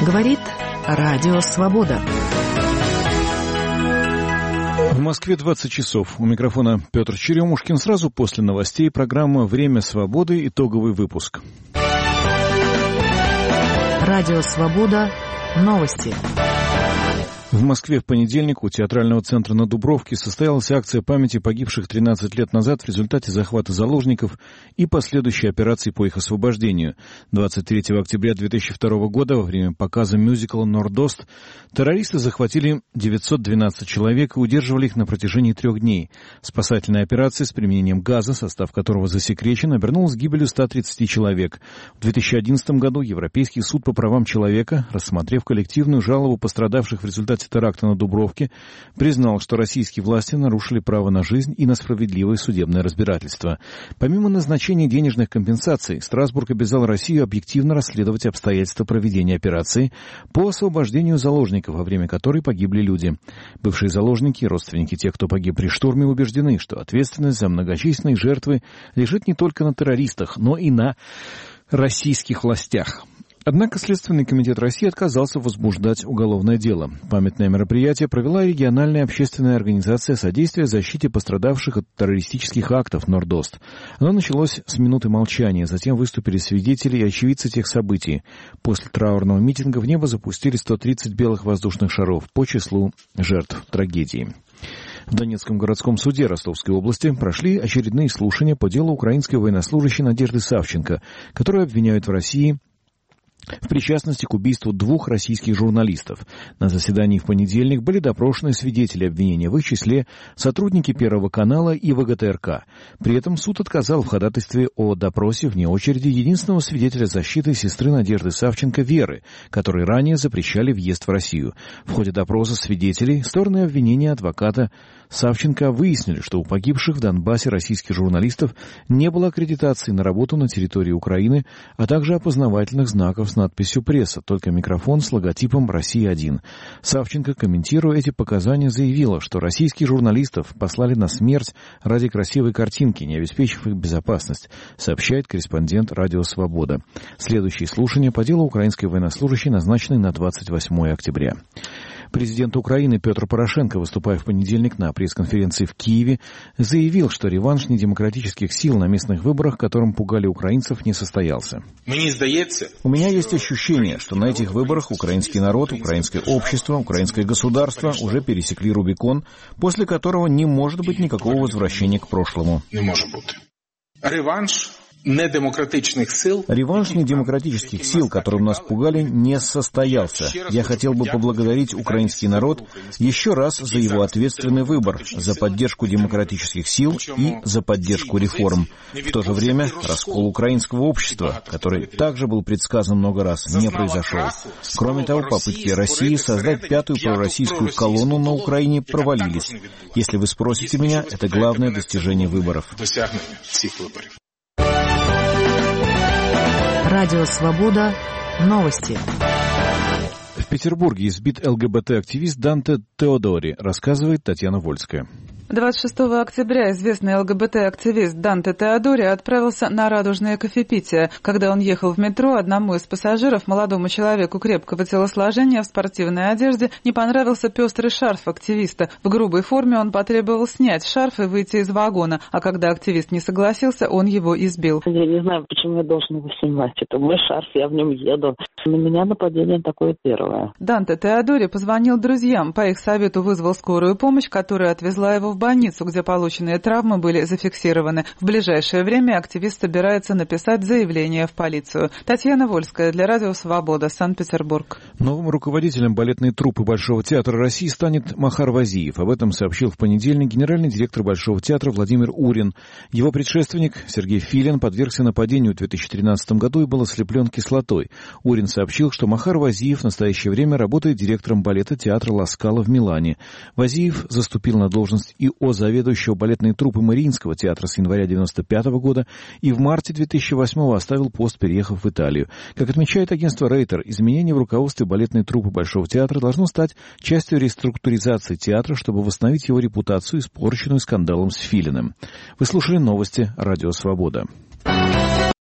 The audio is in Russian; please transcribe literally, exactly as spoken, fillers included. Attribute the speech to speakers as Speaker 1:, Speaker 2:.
Speaker 1: Говорит Радио Свобода.
Speaker 2: В Москве двадцать часов. У микрофона Петр Черемушкин. Сразу после новостей программа «Время свободы». Итоговый выпуск.
Speaker 1: Радио Свобода. Новости.
Speaker 2: В Москве в понедельник у Театрального центра на Дубровке состоялась акция памяти погибших тринадцать лет назад в результате захвата заложников и последующей операции по их освобождению. двадцать третьего октября две тысячи второго года во время показа мюзикла «Нордост» террористы захватили девятьсот двенадцать человек и удерживали их на протяжении трех дней. Спасательная операция с применением газа, состав которого засекречен, обернулась гибелью ста тридцати человек. В две тысячи одиннадцатом году Европейский суд по правам человека, рассмотрев коллективную жалобу пострадавших в результате теракта на Дубровке, признал, что российские власти нарушили право на жизнь и на справедливое судебное разбирательство. Помимо назначения денежных компенсаций, Страсбург обязал Россию объективно расследовать обстоятельства проведения операции по освобождению заложников, во время которой погибли люди. Бывшие заложники и родственники тех, кто погиб при штурме, убеждены, что ответственность за многочисленные жертвы лежит не только на террористах, но и на российских властях. Однако Следственный комитет России отказался возбуждать уголовное дело. Памятное мероприятие провела региональная общественная организация содействия защите пострадавших от террористических актов «Нордост». Оно началось с минуты молчания, затем выступили свидетели и очевидцы тех событий. После траурного митинга в небо запустили сто тридцать белых воздушных шаров по числу жертв трагедии. В Донецком городском суде Ростовской области прошли очередные слушания по делу украинской военнослужащей Надежды Савченко, которую обвиняют в России в причастности к убийству двух российских журналистов. На заседании в понедельник были допрошены свидетели обвинения, в их числе сотрудники Первого канала и ВГТРК. При этом суд отказал в ходатайстве о допросе вне очереди единственного свидетеля защиты сестры Надежды Савченко Веры, которой ранее запрещали въезд в Россию. В ходе допроса свидетелей стороны обвинения адвоката Савченко выяснили, что у погибших в Донбассе российских журналистов не было аккредитации на работу на территории Украины, а также опознавательных знаков с надписью «Пресса», только микрофон с логотипом «Россия-один». Савченко, комментируя эти показания, заявила, что российских журналистов послали на смерть ради красивой картинки, не обеспечив их безопасность, сообщает корреспондент «Радио Свобода». Следующие слушания по делу украинской военнослужащей назначены на двадцать восьмое октября. Президент Украины Петр Порошенко, выступая в понедельник на пресс-конференции в Киеве, заявил, что реванш недемократических сил на местных выборах, которым пугали украинцев, не состоялся. У меня есть ощущение, что на этих выборах украинский народ, украинское общество, украинское государство уже пересекли Рубикон, после которого не может быть никакого возвращения к прошлому.
Speaker 3: Не может быть. Реванш недемократичных сил.
Speaker 2: Реванш недемократических сил, которым нас пугали, не состоялся. Я хотел бы поблагодарить украинский народ еще раз за его ответственный выбор, за поддержку демократических сил и за поддержку реформ. В то же время раскол украинского общества, который также был предсказан много раз, не произошел. Кроме того, попытки России создать пятую пророссийскую колонну на Украине провалились. Если вы спросите меня, это главное достижение выборов.
Speaker 1: Радио Свобода. Новости.
Speaker 2: В Петербурге избит ЛГБТ-активист Данте Теодори, рассказывает Татьяна Вольская.
Speaker 4: двадцать шестого октября известный ЛГБТ-активист Данте Теодори отправился на радужное кофепитие. Когда он ехал в метро, одному из пассажиров, молодому человеку крепкого телосложения в спортивной одежде, не понравился пестрый шарф активиста. В грубой форме он потребовал снять шарф и выйти из вагона, а когда активист не согласился, он его избил.
Speaker 5: Я не знаю, почему я должен его снимать. Это мой шарф, я в нем еду. На меня нападение такое первое.
Speaker 4: Данте Теодори позвонил друзьям. По их совету вызвал скорую помощь, которая отвезла его в больницу, где полученные травмы были зафиксированы. В ближайшее время активист собирается написать заявление в полицию. Татьяна Вольская для Радио Свобода, Санкт-Петербург.
Speaker 2: Новым руководителем балетной труппы Большого театра России станет Махар Вазиев. Об этом сообщил в понедельник генеральный директор Большого театра Владимир Урин. Его предшественник Сергей Филин подвергся нападению в две тысячи тринадцатом году и был ослеплен кислотой. Урин сообщил, что Махар Вазиев в настоящее время работает директором балета театра Ла Скала в Милане. Вазиев заступил на должность и о заведующего балетной труппы Мариинского театра с января девяносто пятого года и в марте две тысячи восьмого оставил пост, переехав в Италию. Как отмечает агентство Рейтер, изменение в руководстве балетной труппы Большого театра должно стать частью реструктуризации театра, чтобы восстановить его репутацию, испорченную скандалом с Филиным. Вы слушали новости Радио Свобода.